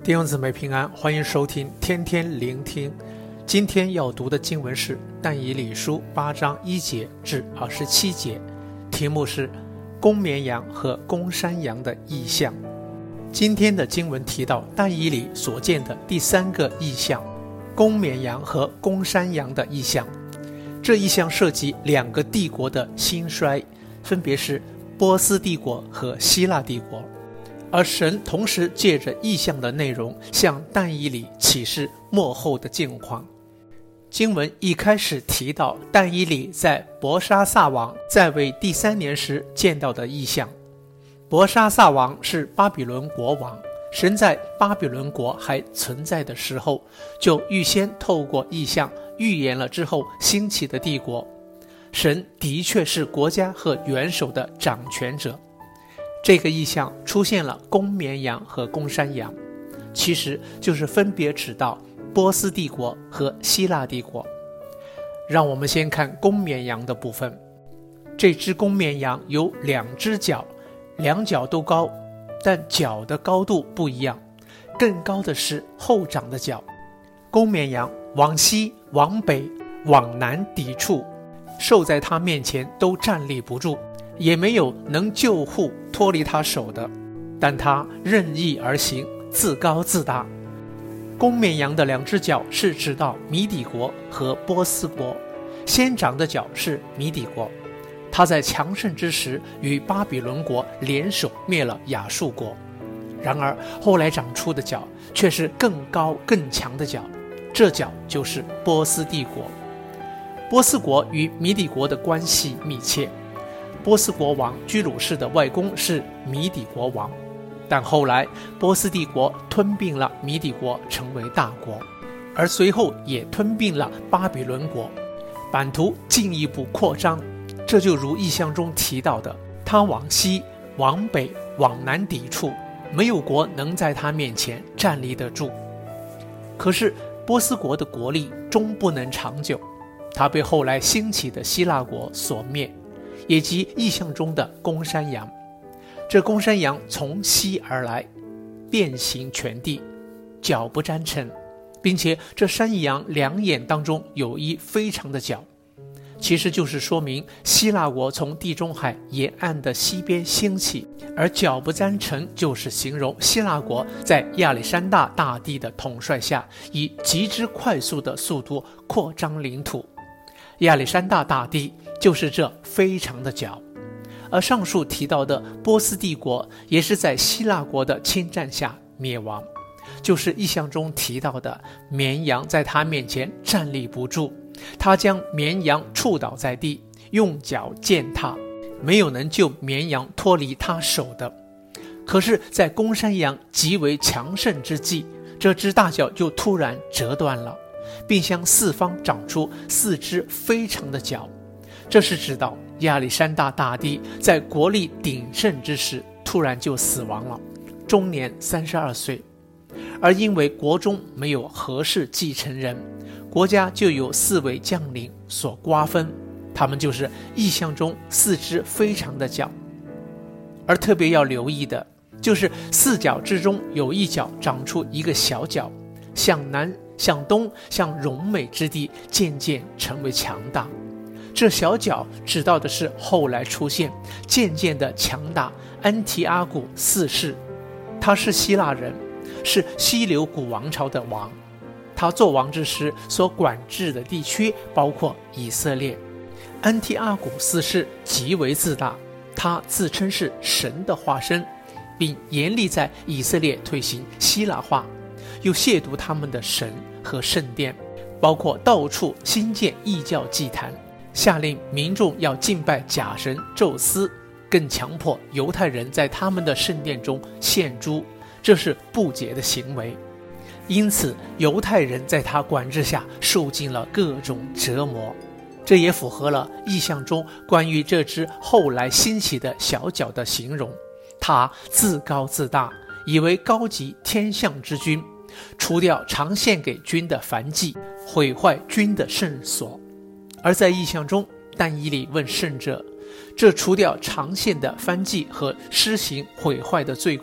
弟兄姊妹平安，欢迎收听天天聆听。今天要读的经文是但以理书8章1节至27节，题目是公绵羊和公山羊的异象。今天的经文提到但以理所见的第3个异象，公绵羊和公山羊的异象。这异象涉及2个帝国的兴衰，分别是波斯帝国和希腊帝国。而神同时借着异象的内容向但以理启示末后的境况。经文一开始提到但以理在伯沙撒王在位第3年时见到的异象。伯沙撒王是巴比伦国王，神在巴比伦国还存在的时候，就预先透过异象预言了之后兴起的帝国。神的确是国家和元首的掌权者。这个异象出现了公绵羊和公山羊，其实就是分别指到波斯帝国和希腊帝国。让我们先看公绵羊的部分。这只公绵羊有2只脚，2脚都高，但脚的高度不一样，更高的是后长的脚。公绵羊往西、往北、往南抵触，兽在它面前都站立不住，也没有能救护脱离他手的，但他任意而行，自高自大。公绵羊的2只脚是指到米底国和波斯国，先长的脚是米底国，他在强盛之时与巴比伦国联手灭了亚述国。然而后来长出的脚却是更高更强的脚，这脚就是波斯帝国。波斯国与米底国的关系密切，波斯国王居鲁士的外公是米底国王，但后来波斯帝国吞并了米底国，成为大国，而随后也吞并了巴比伦国，版图进一步扩张。这就如异象中提到的，他往西、往北、往南抵触，没有国能在他面前站立得住。可是波斯国的国力终不能长久，他被后来兴起的希腊国所灭，也即异象中的公山羊。这公山羊从西而来，遍行全地，脚不沾尘，并且这山羊2眼当中有一非常的角，其实就是说明希腊国从地中海沿岸的西边兴起，而脚不沾尘就是形容希腊国在亚历山大大帝的统帅下，以极之快速的速度扩张领土。亚历山大大帝就是这非常的角。而上述提到的波斯帝国也是在希腊国的侵占下灭亡，就是异象中提到的绵羊在他面前站立不住，他将绵羊触倒在地，用脚践踏，没有能救绵羊脱离他手的。可是在公山羊极为强盛之际，这只大脚就突然折断了，并向四方长出4只非常的角。这是指到亚历山大大帝在国力鼎盛之时突然就死亡了，终年32岁。而因为国中没有合适继承人，国家就有4位将领所瓜分，他们就是异象中4只非常的角。而特别要留意的就是4角之中有一角长出一个小角，向南、向东、向荣美之地渐渐成为强大。这小角指到的是后来出现渐渐的强大安提阿古4世，他是希腊人，是希留古王朝的王。他做王之时所管制的地区包括以色列。安提阿古4世极为自大，他自称是神的化身，并严厉在以色列推行希腊化，又亵渎他们的神和圣殿，包括到处兴建异教祭坛，下令民众要敬拜假神宙斯，更强迫犹太人在他们的圣殿中献猪，这是不洁的行为。因此犹太人在他管制下受尽了各种折磨。这也符合了异象中关于这只后来兴起的小角的形容，他自高自大，以为高级天象之君，除掉常献给君的燔祭，毁坏君的圣所。而在异象中，但以理问圣者，这除掉常献的燔祭和施行毁坏的罪过，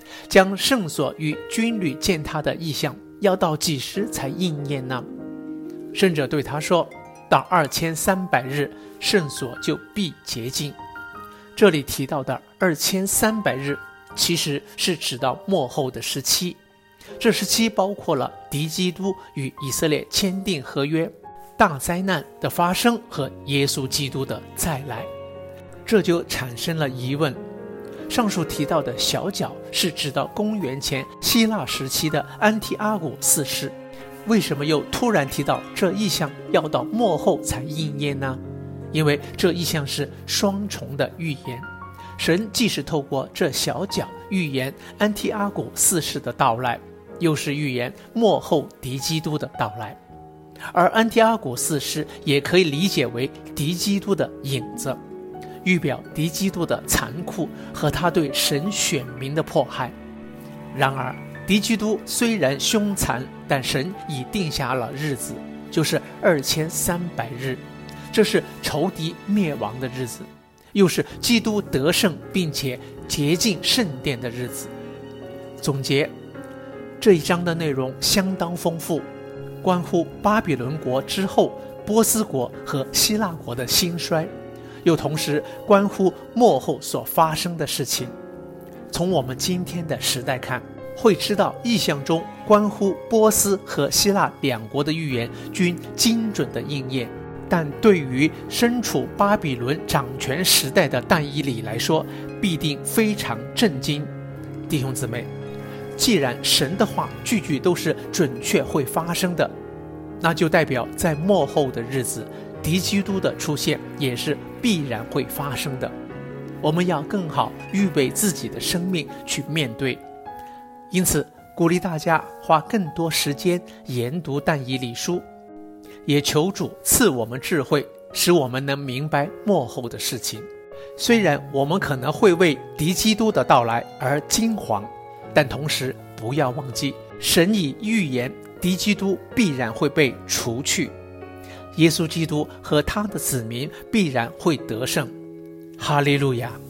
将圣所与军旅践踏的意象要到几时才应验呢？圣者对他说，到2300日，圣所就必洁净。这里提到的2300日其实是指到末后的时期，这时期包括了敌基督与以色列签订合约、大灾难的发生和耶稣基督的再来。这就产生了疑问，上述提到的小角是指到公元前希腊时期的安提阿古四世，为什么又突然提到这意象要到末后才应验呢？因为这意象是双重的预言，神既是透过这小角预言安提阿古四世的到来，又是预言末后敌基督的到来。而安提阿古四世也可以理解为敌基督的影子，预表敌基督的残酷和他对神选民的迫害。然而敌基督虽然凶残，但神已定下了日子，就是2300日，这是仇敌灭亡的日子，又是基督得胜并且洁净圣殿的日子。总结，这一章的内容相当丰富，关乎巴比伦国之后波斯国和希腊国的兴衰，又同时关乎末后所发生的事情。从我们今天的时代看，会知道意象中关乎波斯和希腊两国的预言均精准的应验，但对于身处巴比伦掌权时代的但以理来说，必定非常震惊。弟兄姊妹，既然神的话句句都是准确会发生的，那就代表在末后的日子，敌基督的出现也是必然会发生的。我们要更好预备自己的生命去面对。因此鼓励大家花更多时间研读但以理书，也求主赐我们智慧，使我们能明白末后的事情。虽然我们可能会为敌基督的到来而惊惶，但同时不要忘记，神已预言敌基督必然会被除去，耶稣基督和他的子民必然会得胜。哈利路亚。